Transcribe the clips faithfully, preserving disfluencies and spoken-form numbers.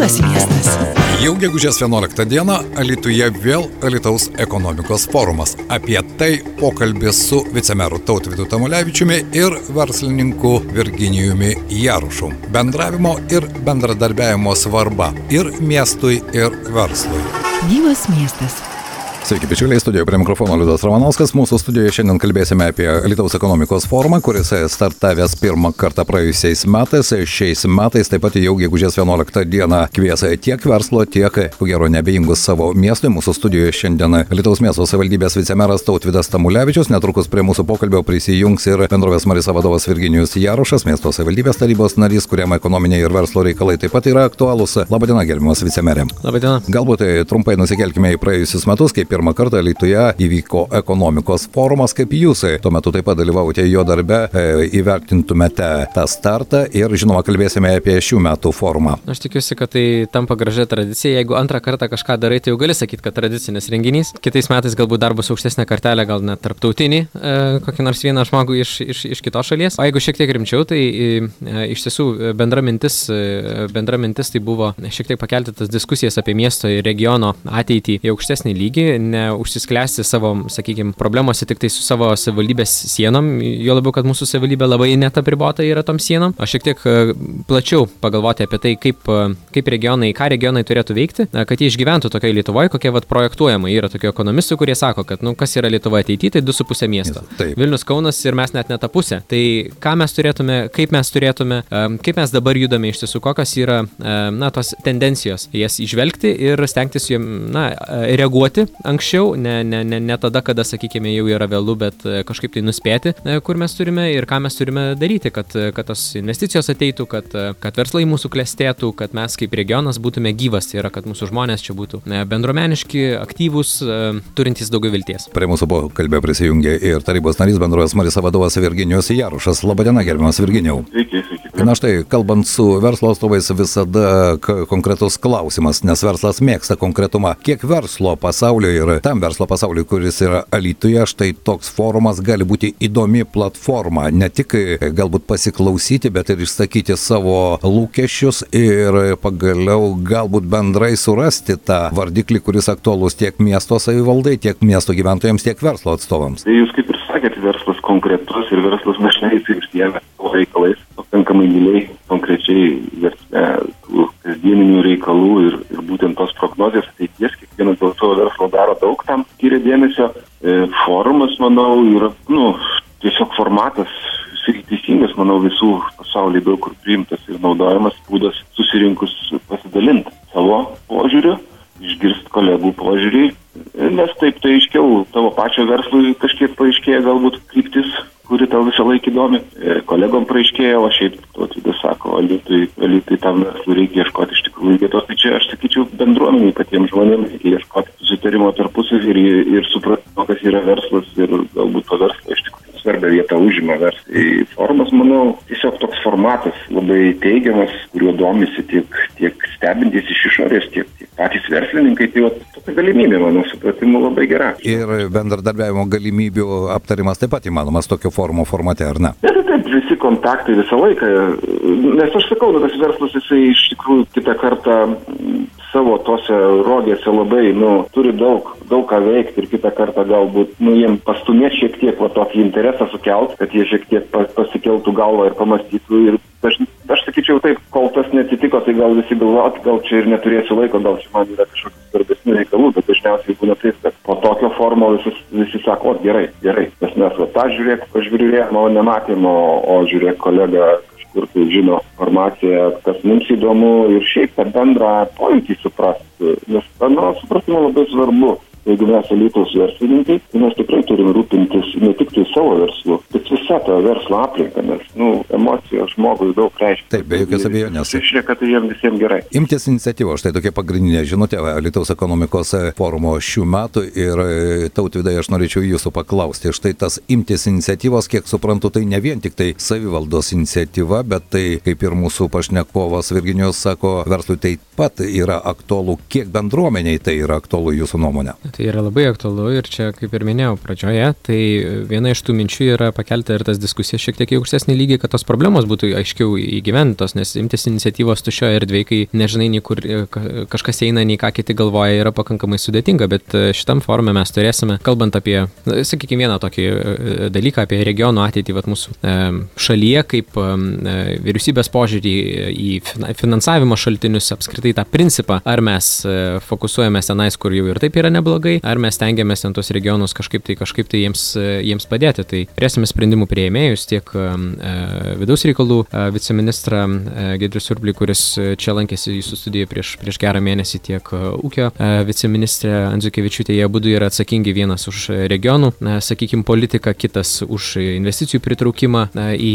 Gyvas miestas. Jau gegužės vienuoliktą dieną Alytuje vėl Alytaus ekonomikos forumas. Apie tai pokalbis su vicemeru Tautvydu Tamulevičiumi ir verslininku Virginijumi Jarušu. Bendravimo ir bendradarbiavimo svarba ir miestui, ir verslui. Gyvas miestas. Sveiki, bičiuliai, studijoje prie mikrofono Liudas Ramanauskas. Mūsų studijoje šiandien kalbėsime apie Alytaus ekonomikos forumą, kuris startavęs pirmą kartą praėjusiais metais. Šiais metais taip pat jau gegužės vienuoliktą dieną kvies tiek verslo, tiek, ko gero, neabejingus savo miestui. Mūsų studijoje šiandien Alytaus miesto savivaldybės vicemeras Tautvydas Tamulevičius. Netrukus prie mūsų pokalbio prisijungs ir bendrovės Marisa vadovas Virginijus Jarušas, miesto savivaldybės tarybos narys, kuriam ekonominiai ir verslo reikalai taip pat yra aktualūs. Labadiena, gerbiamas vicemerė. Labadiena. Galbūt trumpai nusikelkime į praėjusius metus, kaip pirmą kartą Alytuje įvyko ekonomikos forumas, kaip jūs tuo metu taip pat dalyvaujate jo darbe, e, įvertintumėte tą startą ir, žinoma, kalbėsime apie šių metų forumą. Aš tikiuosi, kad tai tampa gražia tradicija. Jeigu antrą kartą kažką darai, tai jau gali sakyti, kad tradicinis renginys. Kitais metais galbūt dar bus aukštesnė kartelė, gal net tarptautinį, e, kokį nors vieną žmogų iš, iš, iš kitos šalies. O jeigu šiek tiek rimčiau, tai e, iš tiesų bendra mintis, e, bendra mintis tai buvo šiek tiek pakelti tas diskusijas apie miesto ir regiono ateitį į aukštesnį lygį, ne užsisklęsti savo, sakykime, problemose tik tai su savo savivaldybės sienom, jo labiau, kad mūsų savivaldybė labai netapribota yra tom sienom. O šiek tiek plačiau pagalvoti apie tai, kaip, kaip regionai, ką regionai turėtų veikti, kad jie išgyventų tokioje Lietuvoje, kokie vat projektuojama. Yra tokių ekonomistų, kurie sako, kad, nu, kas yra Lietuva ateityje, tai du su pusė miesto. Taip. Vilnius, Kaunas ir mes net ne tą pusę. Tai ką mes turėtume, kaip mes turėtume, kaip mes dabar judame iš tiesų, kokios yra, na, tos tendencijos, jas išvelgti ir stengtis jom, na, reaguoti anksčiau. Ne, ne, ne, ne tada, kada, sakykime, jau yra vėlu, bet kažkaip tai nuspėti, kur mes turime ir ką mes turime daryti, kad, kad tos investicijos ateitų, kad, kad verslai mūsų klestėtų, kad mes kaip regionas būtume gyvas, tai yra, kad mūsų žmonės čia būtų bendruomeniški, aktyvūs, turintys daugiau vilties. Prie mūsų pokalbio prisijungė ir tarybos narys bendrovės Marisa vadovas Virginijus Jarušas. Labadiena, gerbiamas Virginijau. Sveiki, sveiki. Na štai, kalbant su verslo atstovais, visada k- konkretus klausimas, nes verslas mėgsta konkretumą. Kiek verslo pasaulio ir tam verslo pasauliui, kuris yra Alytuje, štai toks forumas gali būti įdomi platforma, ne tik galbūt pasiklausyti, bet ir išsakyti savo lūkesčius ir pagaliau galbūt bendrai surasti tą vardiklį, kuris aktualus tiek miesto savivaldai, tiek miesto gyventojams, tiek verslo atstovams. Tai jūs kaip ir sakėte, verslas konkretus ir verslas dažnai jisai užsiėmė savo reikalais, pakankamai giliai, konkrečiai versle, tų kasdieninių reikalų ir, ir būtent tos prognozijos ateities, kiekvienas dėl savo verslo daro daug tam, skiria dėmesio. E, forumas, manau, yra, nu, tiesiog formatas, jis teisingas, manau, visų pasaulyje daug kur priimtas ir naudojamas būdas susirinkus pasidalinti savo požiūriu, išgirsti kolegų požiūrį, nes taip tai aiškiau tavo pačio verslui kažkiek paaiškėja galbūt kryptis, kuri tau visą laiką įdomi. Kolegom praaiškėja, o šiaip Tautvydas sako, Alytui, Alytui tam verslui reikia ieškoti iš tikrųjų vietos. Tai čia aš sakyčiau bendruomeniai patiems žmonėms reikia ieškoti susitarimo tarpusavy ir, ir supratimo, kas yra verslas ir galbūt to verslo iš tikrųjų svarbią vietą užima verslai. Forumas, manau, tiesiog toks formatas labai teigiamas, kuriuo domisi tiek, tiek stebintys iš išorės, tiek, tiek patys verslininkai. Tai va, tokia galimybė, mano supratimu, labai gera. Ir bendradarbiavimo galimybių aptarimas taip pat įmanomas tokio forumo formate, ar ne? Ir taip, visi kontaktai visą laiką. Nes aš sakau, tas verslas, jisai iš tikrųjų kitą kartą savo tose rogėse labai, nu, turi daug, daug ką veikti ir kitą kartą galbūt, nu, jiem pastumėt šiek tiek va tokį interesą sukelt, kad jie šiek tiek pasikeltų galvą ir pamastytų. Ir aš, aš sakyčiau taip, kol tas neatsitiko, tai gal visi galvot, gal čia ir neturėsiu laiko, gal čia man yra kažkokių svarbesnių reikalų, bet dažniausiai būna taip, kad po tokio forumo visi, visi sako, o gerai, gerai, nes mes va tą žiūrėk, pažiūrėjom, o nematėm, o, o žiūrėk kolega, kur tai žino informaciją, kas mums įdomu ir šiaip tą bendrą pojūtį suprasti, nes, na, suprastimo labai svarbu. Jeigu mes Alytaus verslininkai, tai mes tikrai turim rūpintis ne tik tai savo verslu, bet visą tą verslo aplinką, nes, nu, emocijos žmogui daug reiškia. Taip, be jokios abejonės. Išlieka tai jiems visiems gerai. Imtis iniciatyvos, štai tokia pagrindinė žinutė Alytaus ekonomikos forumo šių metų ir Tautvydai, aš norėčiau jūsų paklausti, štai tas imtis iniciatyvos, kiek suprantu, tai ne vien tik tai savivaldos iniciatyva, bet tai, kaip ir mūsų pašnekovas Virginijus sako, verslui taip pat yra aktualu, kiek bendruomeniai tai yra aktualu jūsų nuomonė. Tai yra labai aktualu ir čia, kaip ir minėjau pradžioje, tai viena iš tų minčių yra pakelti ir tas diskusijas šiek tiek į aukštesnį lygį, kad tos problemos būtų aiškiau įgyvendintos, nes imtis iniciatyvos tuščioje erdvėje, kai nežinai, nei kur kažkas eina, nei ką kiti galvoja, yra pakankamai sudėtinga, bet šitam forume mes turėsime, kalbant apie, sakykime, vieną tokį dalyką apie regionų ateitį vat, mūsų šalyje, kaip vyriausybės požiūrį į finansavimo šaltinius, apskritai tą principą, ar mes fokusuojamės tenais, kur jau ir taip yra neblogai, ar mes tengiamės ten tos regionus kažkaip tai, kažkaip tai jiems, jiems padėti. Tai turėsime sprendimų priėmėjus tiek vidaus reikalų viceministrą Giedrių Surplį, kuris čia lankėsi jūsų studijoje prieš, prieš gerą mėnesį, tiek ūkio viceministrė Andriukevičiūtė. Jie abudu yra atsakingi, vienas už regionų, sakykime, politiką, kitas už investicijų pritraukimą į,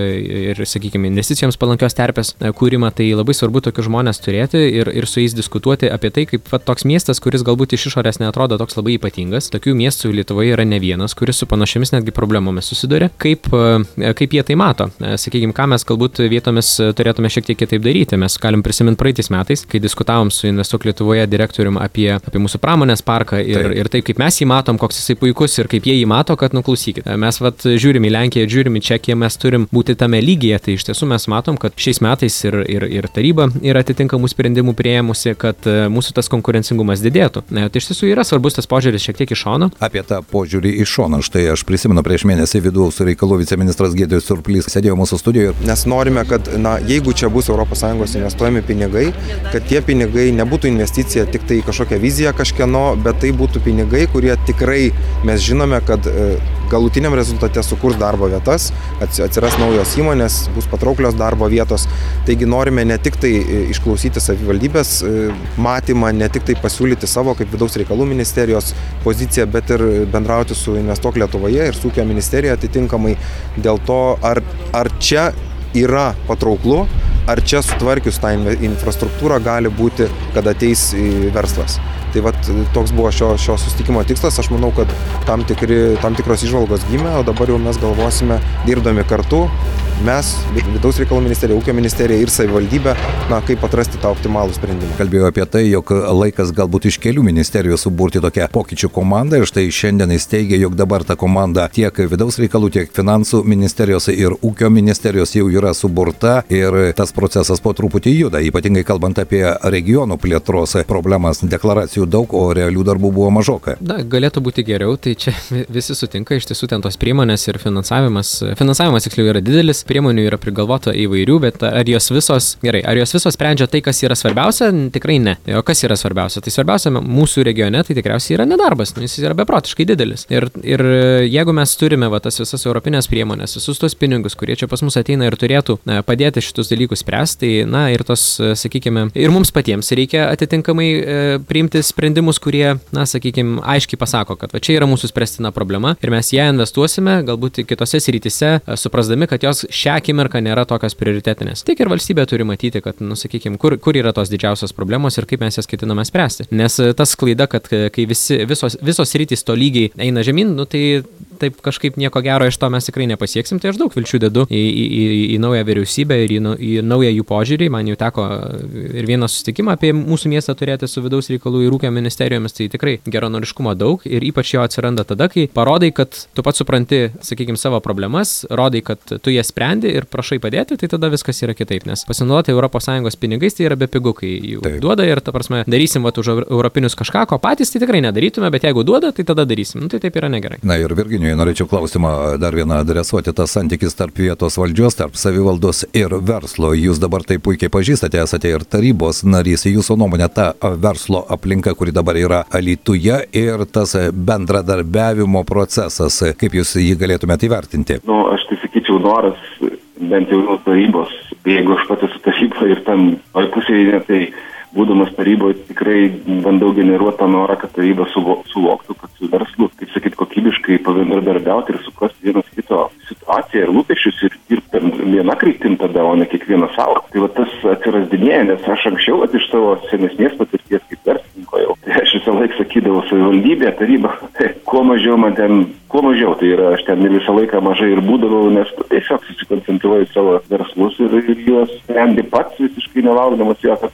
ir, sakykime, investicijoms palankios terpės kūrimą. Tai labai svarbu tokius žmonės turėti ir, ir su jais diskutuoti apie tai, kaip va, toks miestas, kuris galbūt iš išorės neatrodo toks labai ypatingas. Tokių miestų Lietuvoje yra ne vienas, kuris su panašiamis netgi problemomis susiduria. Kaip, kaip jie tai mato? Sakykime, ką mes galbūt vietomis turėtume šiek tiek kitaip daryti. Mes galim prisiminti praeitais metais, kai diskutavom su Investuok Lietuvoje direktorium apie, apie mūsų pramonės parką ir, taip. ir taip, kaip mes jį matom, koks jisai puikus ir kaip jie jį mato, kad nuklausykite. Mes vat, žiūrim į Lenkiją, žiūrim į Čekiją, mes turim būti tame lygyje. Tai iš tiesų mes matom, kad šiais metais ir, ir, ir taryba yra atitinkamų sprendimų priėmusi, kad mūsų tas konkurencingumas didėtų. Tai iš tiesų yra svarbus tas požiūris šiek tiek iš šono. Apie tą požiūrį iš šono, štai aš prisimenu prieš mėnesį vidaus reikalų viceministras Giedrius Surplys sėdėjo mūsų studijoje. Nes norime, kad na, jeigu čia bus Europos Sąjungos investuojami pinigai, kad tie pinigai nebūtų investicija tik tai kažkokia vizija kažkieno, bet tai būtų pinigai, kurie tikrai mes žinome, kad galutiniam rezultate sukurs darbo vietas, atsiras naujos įmonės, bus patrauklios darbo vietos. Taigi norime ne tik tai išklausyti savivaldybės matymą, ne tik tai pasiūlyti savo kaip vidaus reikalų ministerijos poziciją, bet ir bendrauti su Investuok Lietuvoje ir su ūkio ministerija atitinkamai dėl to, ar, ar čia yra patrauklu, ar čia sutvarkius tą infrastruktūrą gali būti, kad ateis verslas. Tai vat, toks buvo šio, šio susitikimo tikslas. Aš manau, kad tam, tikri, tam tikros įžvalgos gimė, o dabar jau mes galvosime, dirbdami kartu, mes, vidaus reikalų ministerija, ūkio ministerija ir savivaldybė, na, kaip atrasti tą optimalų sprendimą. Kalbėjau apie tai, jog laikas galbūt iš kelių ministerijų suburti tokią pokyčių komandą ir štai šiandien jis teigia, jog dabar ta komanda tiek vidaus reikalų, tiek finansų ministerijos ir ūkio ministerijos jau yra suburta ir tas procesas po truputį juda, ypatingai kalbant apie regionų plėtros problemas. Deklaracijų daug, o realių darbų buvo mažokai. Na, galėtų būti geriau, tai čia visi sutinka, iš tiesų ten tos priemonės ir finansavimas, finansavimas tiksliau yra didelis, priemonių yra prigalvota įvairių, bet ar jos visos, gerai, ar jos visos sprendžia tai, kas yra svarbiausia? Tikrai ne. O kas yra svarbiausia? Tai svarbiausia mūsų regione, tai tikriausiai yra nedarbas, jis yra beprotiškai didelis. Ir, ir jeigu mes turime va, tas visas europinės priemonės, visus tos pinigus, kurie čia pas mus ateina ir turėtų na, padėti šitus dalykus spręsti, tai, na, ir tos, sakykime, ir mums patiems reikia atitinkamai e, priimti sprendimus, kurie, na, sakykime, aiškiai pasako, kad va, čia yra mūsų spręstina problema ir mes ją investuosime, galbūt kitose srityse, suprasdami, kad jos šią akimirką nėra tokios prioritetinės. Tik ir valstybė turi matyti, kad, nu, sakykime, kur, kur yra tos didžiausios problemos ir kaip mes jas ketiname spręsti. Nes tas klaida, kad kai visi, visos, visos rytis to lygiai eina žemyn, nu, tai taip kažkaip nieko gero iš to mes tikrai nepasieksim. Tai aš daug vilčių dedu į, į, į, į naują vyriausybę ir į, į naują jų požiūrį. Man jau teko ir vieną susitikimą apie mūsų miestą turėti su vidaus reikalų ir ūkio ministerijomis. Tai tikrai geranoriškumo daug ir ypač jo atsiranda tada, kai parodai, kad tu pats supranti, sakykime, savo problemas, rodai, kad tu jas sprendi ir prašai padėti, tai tada viskas yra kitaip, nes pasinaudoti Europos Sąjungos pinigais tai yra bepigu, kai jų Taip. duoda ir ta prasme darysim vat už europinius kažką, ko patys tai tikrai nedarytume, bet jeigu duoda, tai tada darysim. Nu, tai taip yra negerai. Na ir Virginijui norėčiau klausimą dar vieną adresuoti, tas santykis tarp vietos valdžios, tarp savivaldos ir verslo. Jūs dabar tai puikiai pažįstate, esate ir tarybos narys. Jūsų nuomonė ta verslo aplinka, kuri dabar yra Alytuje ir tas bendradarbiavimo procesas, kaip jūs jį galėtumėte įvertinti? Nu, aš tai sakyčiau, noras bent jau nuo tarybos, jeigu aš pats esu taryboje ir tam toj pusėje, tai būdamas taryboje tikrai bandau generuoti tą norą, kad taryba suvoktų, kad su verslu, kaip sakyt, kokybiškai pabendradarbiauti ir suprasti vienas kito situaciją ir lūkesčius ir dirbti viena kryptim tada, o ne kiekvieną savo. Tai va tas atsirasdinėja, nes aš anksčiau at iš savo senesnės patirties kaip verslininko jau. Tai aš visą laiką sakydavau savivaldybė, taryba, tai kuo mažiau man ten, kuo mažiau, tai yra aš ten visą laiką mažai ir būdavau, nes tiesiog susikoncentruoju savo verslus ir, ir juos sprendi pats visiškai nelaukdamas jokio to.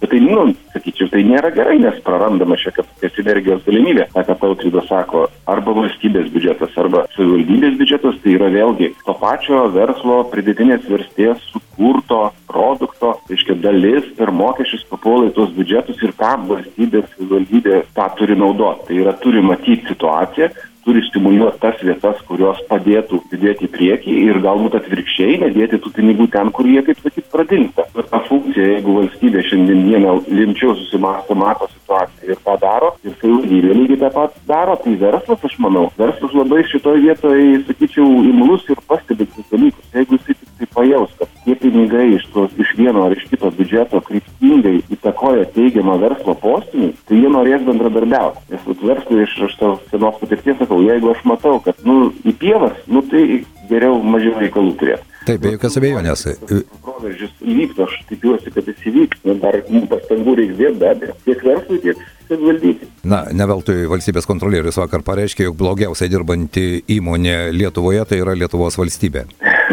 Bet tai, nu, sakyčiau, tai nėra gerai, nes prarandama šiek tiek sinergijos galimybė. Ta, ką Tautvydas sako, arba valstybės biudžetas, arba savivaldybės biudžetas, tai yra vėlgi to pačio verslo pridėtinės vertės sukurto produkto, reiškia dalis per mokesčius papuola į tos biudžetus ir tam valstybės savivaldybė tą turi naudoti. Tai yra turi matyti situaciją, turi stimuliuoti tas vietas, kurios padėtų judėti į priekį ir galbūt atvirkščiai nedėti tų pinigų ten, kur jie, kaip sakyt, pradingsta. Ir ta funkcija, jeigu valstybė šiandien dieną limčiau susimąsto, mato situaciją ir tą daro, ir savivaldybė lygiai tą pat daro, tai verslas, aš manau, verslas labai šitoje vietoje, sakyčiau, imlus ir pastebintis dalykus. Jeigu jis tik tai pajaus, kad tie pinigai iš, tos, iš vieno ar iš kito biudžeto kryptingai įtakoja teigiamą verslo postūmį, tai jie norės bendradarbiauti. Nes verslui iš, iš tos senos patirties sakau, jeigu aš matau, kad nu, į pievas, nu, tai geriau mažiau reikalų turėti. Taip, be jokios abejonės. Proveržis įvyktų, aš tikiuosi, kad jis įvyks, dar pastangų reiks dėti be abejo, tiek verslui, tiek savivaldybei. Na, ne veltui valstybės kontrolierius vakar pareiškė, jog blogiausiai dirbanti įmonė Lietuvoje tai yra Lietuvos valstybė.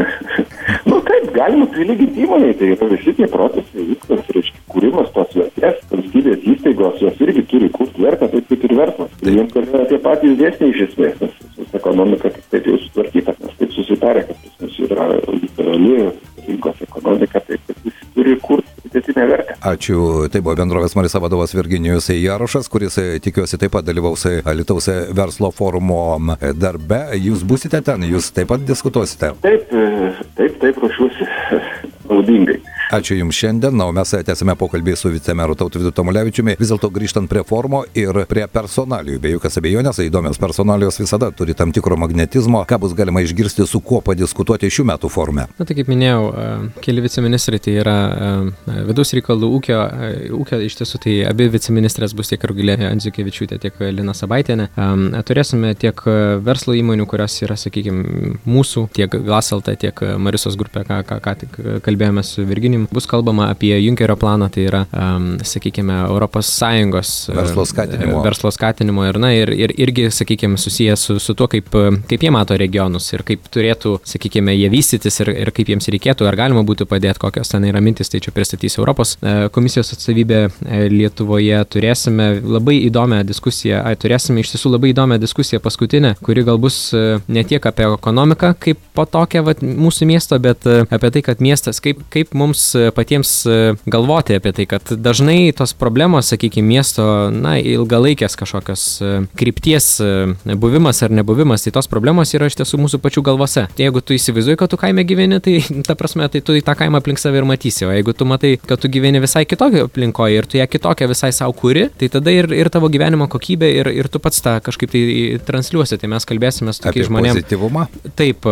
Nu taip, galima prilyginti įmonei, tai yra visi tie procesai, viskas, reiškia, kūrimas tos vertės, valstybės įstaigos, jos irgi turi kurti vertę, taip kaip ir verslas. Ir jiems yra tie patys dėsniai iš esmės, nes ekonomika taip jau sutvarkyta, nes taip susitarė, kad pas mus yra liberali rinkos ekonomika, taip kad visi turi kurti pridėtinę vertę. Ačiū. Tai buvo bendrovės Marisa vadovas Virginijus Jarošas, kuris tikiuosi taip pat dalyvaus Alytaus verslo forumo darbe. Jūs būsite ten, jūs taip pat diskutuosite? Taip, taip, taip, ruošiuosi naudingai. Ačiū Jums šiandien, na, o mes tęsime pokalbį su vicemeru Tautvydu Tamulevičiumi, vis dėlto grįžtant prie forumo ir prie personalijų. Be jokios abejonės, įdomios personalijos visada turi tam tikro magnetizmo, ką bus galima išgirsti, su kuo padiskutuoti šių metų forume. Na, tai kaip minėjau, keli viceministrai, tai yra vidaus reikalų ūkio, ūkio iš tiesų tai abi viceministrės bus tiek Rugilė Andziukevičiūtė, tiek Lina Sabaitienė. Turėsime tiek verslo įmonių, kurios yra, sakykime, mūsų, tiek Glasalta, tiek Marisos grupė, ką, ką, ką tik kalbėjome su Virginijumi. Bus kalbama apie Junkerio planą, tai yra, um, sakykime, Europos Sąjungos verslo skatinimo, verslo skatinimo ir, na, ir, ir irgi, sakykime, susijęs su, su tuo, kaip, kaip jie mato regionus ir kaip turėtų, sakykime, jie vystytis ir, ir kaip jiems reikėtų, ar galima būtų padėti, kokios ten yra mintis, tai čia pristatys Europos komisijos atstovybė Lietuvoje. Turėsime labai įdomią diskusiją, ai, turėsime iš tiesų labai įdomią diskusiją paskutinę, kuri gal bus ne tiek apie ekonomiką kaip po tokią vat, mūsų miesto, bet apie tai, kad miestas, kaip, kaip mums patiems galvoti apie tai, kad dažnai tos problemos, sakykime, miesto, na, ilgalaikės kažkokios krypties buvimas ar nebuvimas, tai tos problemos yra iš tiesų mūsų pačių galvose. Jeigu tu įsivaizduoji, kad tu kaime gyveni, tai ta prasme, tai tu į tą kaimą aplink save ir matysi, o jeigu tu matai, kad tu gyveni visai kitokio aplinkoje ir tu ją kitokią visai savo kuri, tai tada ir, ir tavo gyvenimo kokybė ir, ir tu pats tą kažkaip tai transliuosi, tai mes kalbėsime su tokiais žmonėmis. Apie pozityvumą? Taip,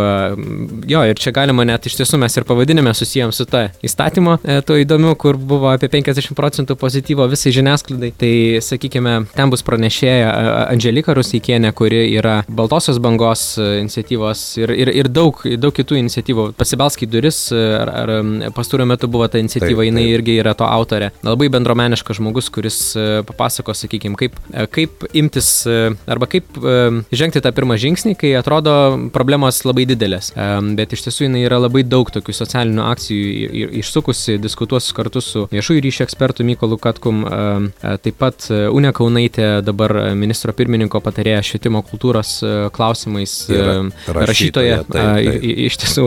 jo, ir čia galima net iš tiesų mes ir pavadinime susijom su ta įstatymo, to įdomiu, kur buvo apie penkiasdešimt procentų pozityvo visai žiniasklaidai. Tai, sakykime, ten bus pranešėja Andželika Ruseikienė, kuri yra Baltosios bangos iniciatyvos ir, ir, ir daug, daug kitų iniciatyvų. Pasibelsk į duris, ar, ar pastaruoju metu buvo ta iniciatyva, taip, jinai taip. Irgi yra to autorė. Labai bendruomeniškas žmogus, kuris papasako, sakykime, kaip, kaip imtis arba kaip žengti tą pirmą žingsnį, kai atrodo problemos labai didelės. Bet iš tiesų jinai yra labai daug tokių socialinių akcijų išsukusi, diskutuos kartu su viešųjų ryšių ekspertu Mykolu Katkum, taip pat Unė Kaunaitė, dabar ministro pirmininko patarėja švietimo kultūros klausimais, rašytoja, rašytoja taip, taip. Iš tiesų,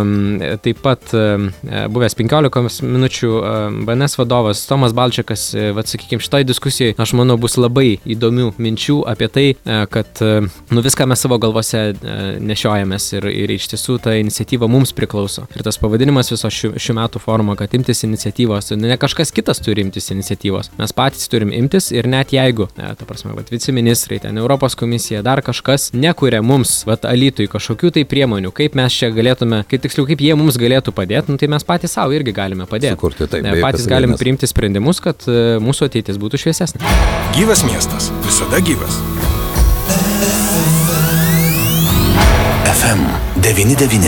taip pat buvęs penkiolikos minučių B N S vadovas Tomas Balčikas. Vat, sakykime, šitoj diskusijai, aš manau, bus labai įdomių minčių apie tai, kad nu, viską mes savo galvose nešiojamės ir, ir iš tiesų ta iniciatyva mums priklauso. Ir tas pavadinimas viso šių, šių metų forumo, kad imtis iniciatyvos, ne kažkas kitas turi imtis iniciatyvos, mes patys turim imtis ir net jeigu, ne, ta prasme, vat, viceministrai, ten Europos komisija, dar kažkas nekuria mums, vat, Alytui kažkokių tai priemonių, kaip mes čia galėtume, kaip tiksliau, kaip jie mums galėtų padėti, nu, tai mes patys savo irgi galime padėti. Sukurti, taip, ne, patys galim priimti sprendimus, kad uh, mūsų ateitis būtų šviesesnė. Gyvas miestas, visada gyvas. F M devyni devyni.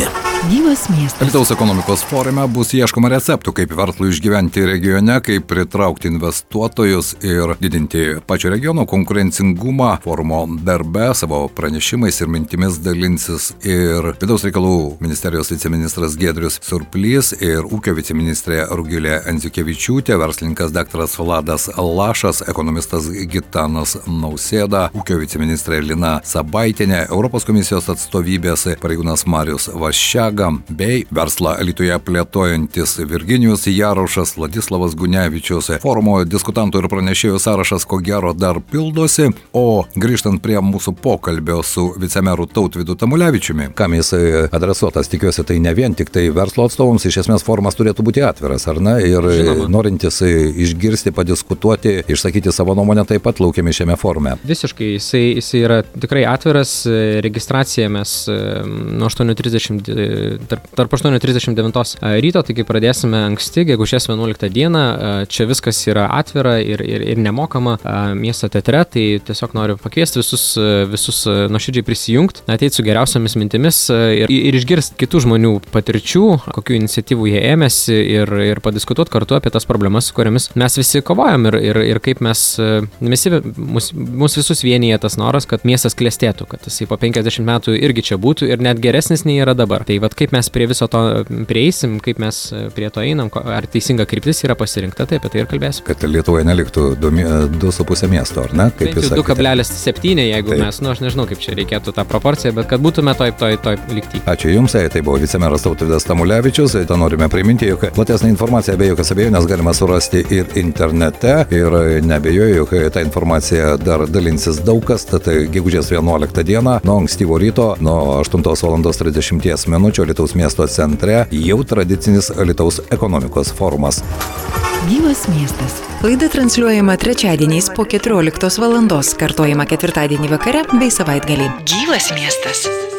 Gyvas miestas. Alytaus ekonomikos forume bus ieškoma receptų, kaip verslui išgyventi regione, kaip pritraukti investuotojus ir didinti pačio regiono konkurencingumą. Forumo darbe savo pranešimais ir mintimis dalinsis ir Vidaus reikalų ministerijos viceministras Giedrius Surplys ir ūkio viceministrė Rugilė Endziukevičiūtė, verslininkas daktaras Vladas Lašas, ekonomistas Gitanas Nausėda, ūkio viceministrė Lina Sabaitienė, Europos komisijos atstovybės pareigūnas Marius Vaščiaga bei verslą Alytuje plėtojantis Virginijus Jarušas, Vladislavas Gunevičius. Forumo diskutantų ir pranešėjų sąrašas ko gero dar pildosi, o grįžtant prie mūsų pokalbio su vicemeru Tautvydu Tamulevičiumi, kam jis adresuotas, tikiuosi, tai ne vien tik tai verslo atstovams, iš esmės forumas turėtų būti atviras, ar ne? Ir Žinoma. Norintis išgirsti, padiskutuoti, išsakyti savo nuomonę taip pat laukiami šiame forume. Visiškai, jisai, jisai yra tikrai atviras, registracija mes nuo aštuonių trisdešimt Tarp, tarp aštuonių trisdešimt devintos ryto, taigi pradėsime anksti, gegužės vienuoliktą dieną. Čia viskas yra atvira ir, ir, ir nemokama miesto teatre, tai tiesiog noriu pakviesti visus, visus nuoširdžiai prisijungti, ateiti su geriausiamis mintimis ir, ir išgirsti kitų žmonių patirčių, kokių iniciatyvų jie ėmėsi ir, ir padiskutuoti kartu apie tas problemas, su kuriamis mes visi kovojam ir, ir, ir kaip mes, visi, mus, mus visus vienyje tas noras, kad miestas klestėtų, kad jisai po penkiasdešimt metų irgi čia būtų ir net geresnis nei yra dabar. Tai vat kaip mes prie viso to prieisim, kaip mes prie to einam, ar teisinga kryptis yra pasirinkta, tai apie tai ir kalbėsiu. Kad Lietuvoje neliktų du su pusė miesto, ar ne? Kaip du kablelis septyni, jeigu taip. Mes, nu aš nežinau, kaip čia reikėtų tą proporciją, bet kad būtume toj, toj, toj lygty. Ačiū Jums, tai buvo vicemeras Tautvydas Tamulevičius. Tai norime priminti, jog platesnę informaciją be jokios abejonės galima surasti ir internete. Ir neabejoju, jog tą informaciją dar dalinsis daug kas. Tad gegužės vienuoliktą dieną, nuo ankstyvo ryto, nuo aštuntos valandos trisdešimties minučių Alytaus miesto centre jau tradicinis Alytaus ekonomikos forumas. Gyvas miestas. Laida transliuojama trečiadieniais po keturioliktos valandos, kartojama ketvirtadienį vakare bei savaitgalį. Gyvas miestas.